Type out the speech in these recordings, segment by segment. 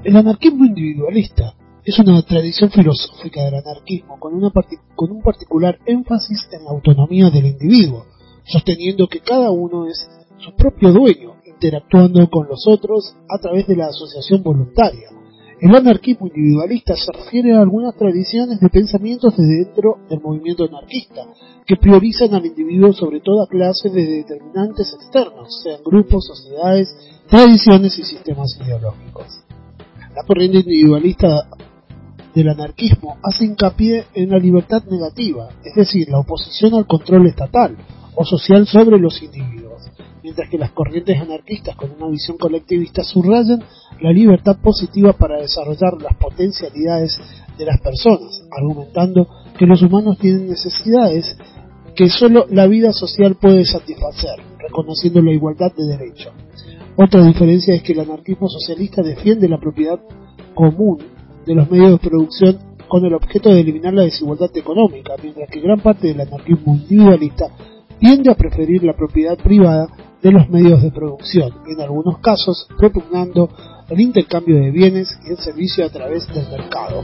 El anarquismo individualista es una tradición filosófica del anarquismo con un particular énfasis en la autonomía del individuo, sosteniendo que cada uno es su propio dueño, interactuando con los otros a través de la asociación voluntaria. El anarquismo individualista se refiere a algunas tradiciones de pensamientos de dentro del movimiento anarquista, que priorizan al individuo sobre toda clase de determinantes externos, sean grupos, sociedades, tradiciones y sistemas ideológicos. La corriente individualista del anarquismo hace hincapié en la libertad negativa, es decir, la oposición al control estatal o social sobre los individuos, mientras que las corrientes anarquistas con una visión colectivista subrayan la libertad positiva para desarrollar las potencialidades de las personas, argumentando que los humanos tienen necesidades que solo la vida social puede satisfacer, reconociendo la igualdad de derechos. Otra diferencia es que el anarquismo socialista defiende la propiedad común de los medios de producción con el objeto de eliminar la desigualdad económica, mientras que gran parte del anarquismo individualista tiende a preferir la propiedad privada de los medios de producción, y en algunos casos propugnando el intercambio de bienes y el servicio a través del mercado.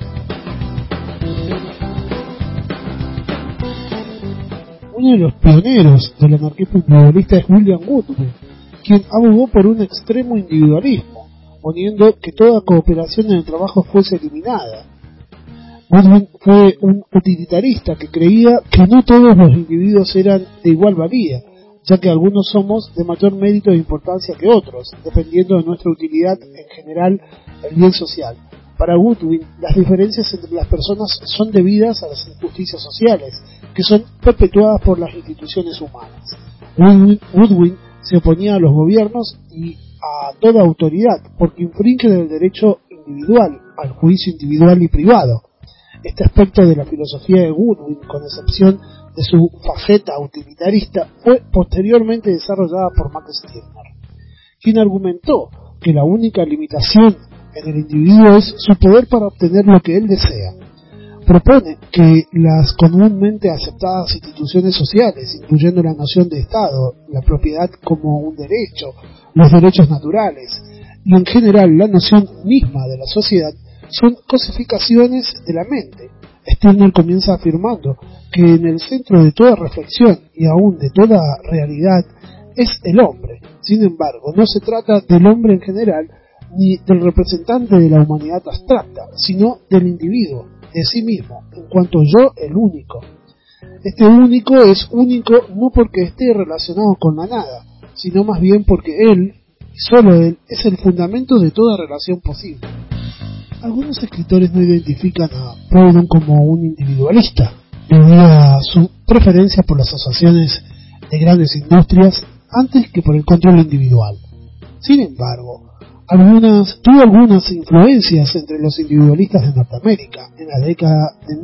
Uno de los pioneros del anarquismo individualista es William Goodwin, quien abogó por un extremo individualismo, poniendo que toda cooperación en el trabajo fuese eliminada. Goodwin fue un utilitarista que creía que no todos los individuos eran de igual valía, ya que algunos somos de mayor mérito e importancia que otros, dependiendo de nuestra utilidad, en general, el bien social. Para Goodwin, las diferencias entre las personas son debidas a las injusticias sociales, que son perpetuadas por las instituciones humanas. Goodwin se oponía a los gobiernos y a toda autoridad, porque infringen el derecho individual al juicio individual y privado. Este aspecto de la filosofía de Goodwin, con excepción de su faceta utilitarista, fue posteriormente desarrollada por Max Stirner, quien argumentó que la única limitación en el individuo es su poder para obtener lo que él desea. Propone que las comúnmente aceptadas instituciones sociales, incluyendo la noción de Estado, la propiedad como un derecho, los derechos naturales y en general la noción misma de la sociedad, son cosificaciones de la mente. Stirner comienza afirmando que en el centro de toda reflexión y aún de toda realidad es el hombre. Sin embargo, no se trata del hombre en general ni del representante de la humanidad abstracta, sino del individuo, de sí mismo, en cuanto yo el único. Este único es único no porque esté relacionado con la nada, sino más bien porque él, y solo él, es el fundamento de toda relación posible. Algunos escritores no identifican a Proudhon como un individualista, debido a su preferencia por las asociaciones de grandes industrias antes que por el control individual. Sin embargo, tuvo algunas influencias entre los individualistas de Norteamérica en la década de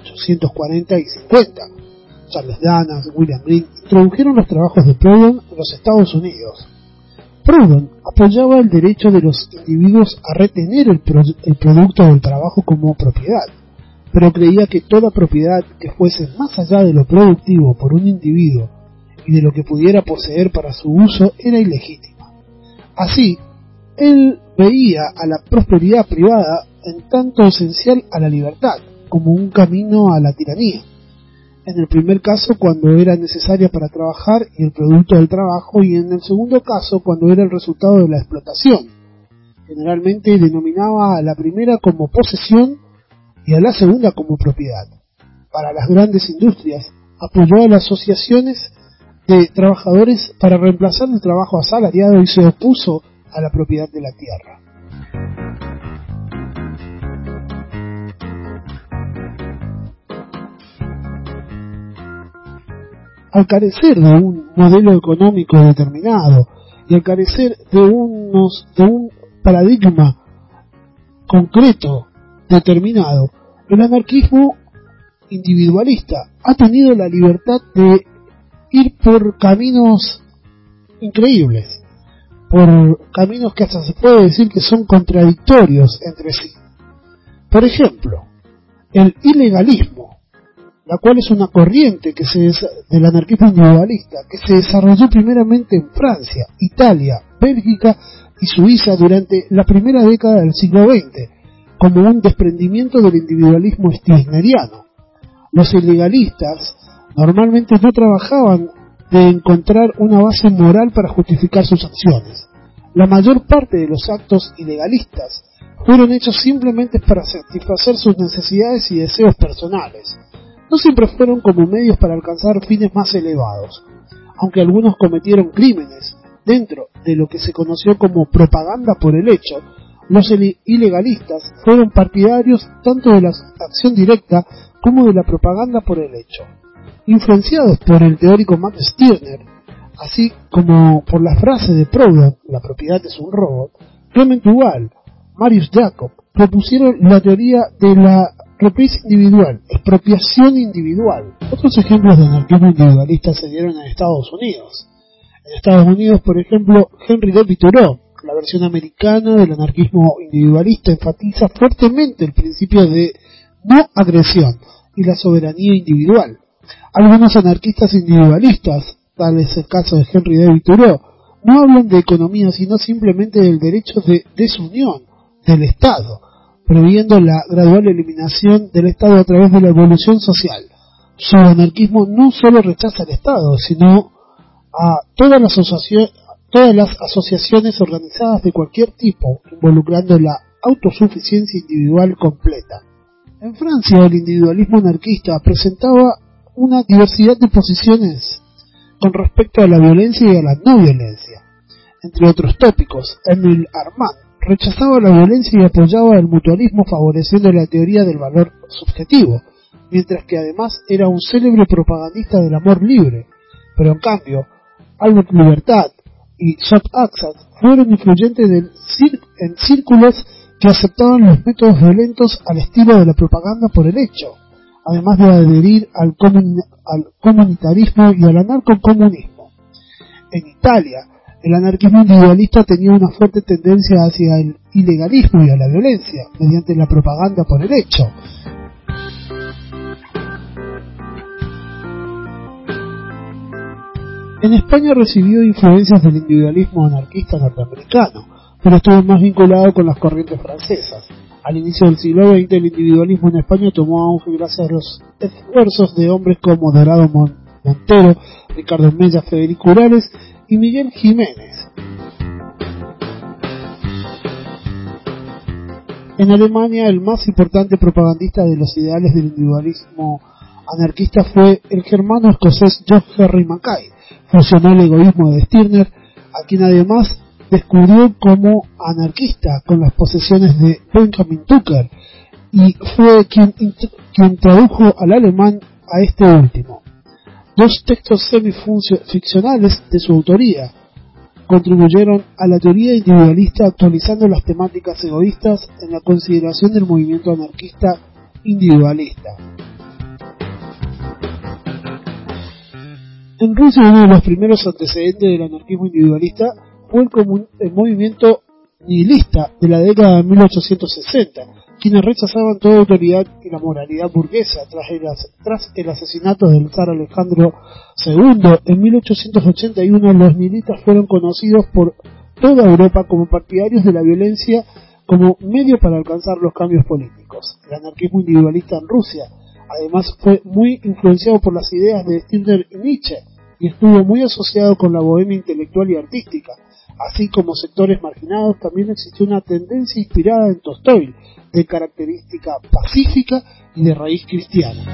1840 y 50. Charles Dana, William Green introdujeron los trabajos de Proudhon en los Estados Unidos. Proudhon apoyaba el derecho de los individuos a retener el producto del trabajo como propiedad, pero creía que toda propiedad que fuese más allá de lo productivo por un individuo y de lo que pudiera poseer para su uso era ilegítima. Así, él veía a la prosperidad privada en tanto esencial a la libertad, como un camino a la tiranía. En el primer caso cuando era necesaria para trabajar y el producto del trabajo, y en el segundo caso cuando era el resultado de la explotación. Generalmente denominaba a la primera como posesión y a la segunda como propiedad. Para las grandes industrias, apoyó a las asociaciones de trabajadores para reemplazar el trabajo asalariado y se opuso a la propiedad de la tierra. Al carecer de un modelo económico determinado y al carecer de un paradigma concreto determinado, el anarquismo individualista ha tenido la libertad de ir por caminos increíbles, por caminos que hasta se puede decir que son contradictorios entre sí. Por ejemplo, el ilegalismo, la cual es una corriente del anarquismo individualista que se desarrolló primeramente en Francia, Italia, Bélgica y Suiza durante la primera década del siglo XX, como un desprendimiento del individualismo stirneriano. Los ilegalistas normalmente no trabajaban de encontrar una base moral para justificar sus acciones. La mayor parte de los actos ilegalistas fueron hechos simplemente para satisfacer sus necesidades y deseos personales. No siempre fueron como medios para alcanzar fines más elevados. Aunque algunos cometieron crímenes dentro de lo que se conoció como propaganda por el hecho, los ilegalistas fueron partidarios tanto de la acción directa como de la propaganda por el hecho. Influenciados por el teórico Max Stirner, así como por la frase de Proudhon, la propiedad es un robo, Clement Duval, Marius Jacob propusieron la teoría de la reprise individual, expropiación individual. Otros ejemplos de anarquismo individualista se dieron en Estados Unidos. En Estados Unidos, por ejemplo, Henry David Thoreau, la versión americana del anarquismo individualista, enfatiza fuertemente el principio de no agresión y la soberanía individual. Algunos anarquistas individualistas, tal es el caso de Henry David Thoreau, no hablan de economía, sino simplemente del derecho de desunión del Estado, previendo la gradual eliminación del Estado a través de la evolución social. Su anarquismo no solo rechaza al Estado, sino a todas las asociaciones organizadas de cualquier tipo, involucrando la autosuficiencia individual completa. En Francia, el individualismo anarquista presentaba una diversidad de posiciones con respecto a la violencia y a la no violencia. Entre otros tópicos, Émile Armand rechazaba la violencia y apoyaba el mutualismo, favoreciendo la teoría del valor subjetivo, mientras que además era un célebre propagandista del amor libre. Pero en cambio, Albert Libertad y Jacques Axat fueron influyentes en círculos que aceptaban los métodos violentos al estilo de la propaganda por el hecho, además de adherir al comunitarismo y al anarcocomunismo. En Italia, el anarquismo individualista tenía una fuerte tendencia hacia el ilegalismo y a la violencia, mediante la propaganda por el hecho. En España recibió influencias del individualismo anarquista norteamericano, pero estuvo más vinculado con las corrientes francesas. Al inicio del siglo XX, el individualismo en España tomó auge gracias a los esfuerzos de hombres como Dorado Montero, Ricardo Mella, Federico Urales y Miguel Jiménez. En Alemania, el más importante propagandista de los ideales del individualismo anarquista fue el germano escocés John Henry Mackay. Fusionó el egoísmo de Stirner, a quien además descubrió como anarquista con las posesiones de Benjamin Tucker, y fue quien tradujo al alemán a este último. Dos textos semificcionales de su autoría contribuyeron a la teoría individualista, actualizando las temáticas egoístas en la consideración del movimiento anarquista individualista. En Rusia, uno de los primeros antecedentes del anarquismo individualista fue el movimiento nihilista de la década de 1860, quienes rechazaban toda autoridad y la moralidad burguesa tras el asesinato del zar Alejandro II. En 1881 los nihilistas fueron conocidos por toda Europa como partidarios de la violencia como medio para alcanzar los cambios políticos. El anarquismo individualista en Rusia además fue muy influenciado por las ideas de Stirner y Nietzsche, y estuvo muy asociado con la bohemia intelectual y artística. Así como sectores marginados, también existió una tendencia inspirada en Tolstói, de característica pacífica y de raíz cristiana.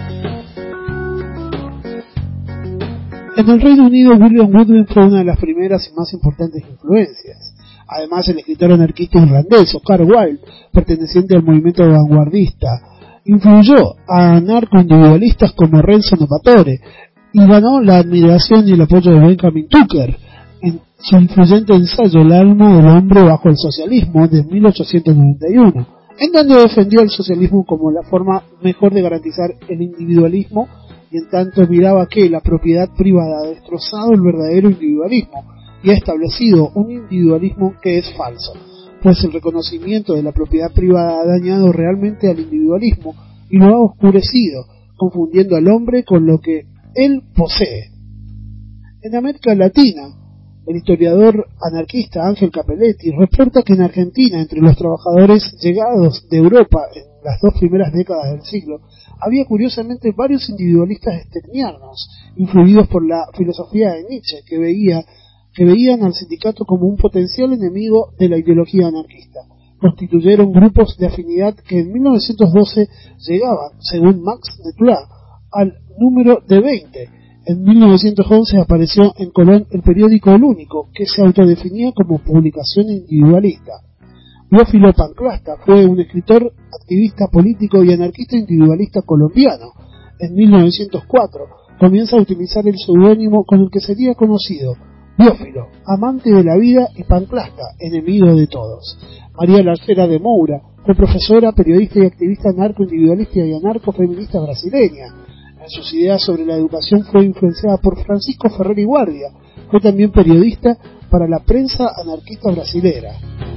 En el Reino Unido, William Goodwin fue una de las primeras y más importantes influencias. Además, el escritor anarquista irlandés Oscar Wilde, perteneciente al movimiento vanguardista, influyó a anarco-individualistas como Renzo Novatore y ganó la admiración y el apoyo de Benjamin Tucker en su influyente ensayo El alma del hombre bajo el socialismo de 1891, en donde defendió el socialismo como la forma mejor de garantizar el individualismo, y en tanto miraba que la propiedad privada ha destrozado el verdadero individualismo y ha establecido un individualismo que es falso, pues el reconocimiento de la propiedad privada ha dañado realmente al individualismo y lo ha oscurecido, confundiendo al hombre con lo que él posee. En América Latina, El historiador anarquista Ángel Capelletti reporta que en Argentina, entre los trabajadores llegados de Europa en las 2 primeras décadas del siglo, había curiosamente varios individualistas stegnernos, influidos por la filosofía de Nietzsche, que veían al sindicato como un potencial enemigo de la ideología anarquista. Constituyeron grupos de afinidad que en 1912 llegaban, según Max Nettlau, al número de 20. En 1911 apareció en Colón el periódico El Único, que se autodefinía como publicación individualista. Teófilo Panclasta fue un escritor, activista político y anarquista individualista colombiano. En 1904 comienza a utilizar el seudónimo con el que sería conocido, Teófilo, amante de la vida, y Panclasta, enemigo de todos. María Larcera de Moura fue profesora, periodista y activista anarco-individualista y anarco-feminista brasileña. En sus ideas sobre la educación fue influenciada por Francisco Ferrer y Guardia. Fue también periodista para la prensa anarquista brasilera.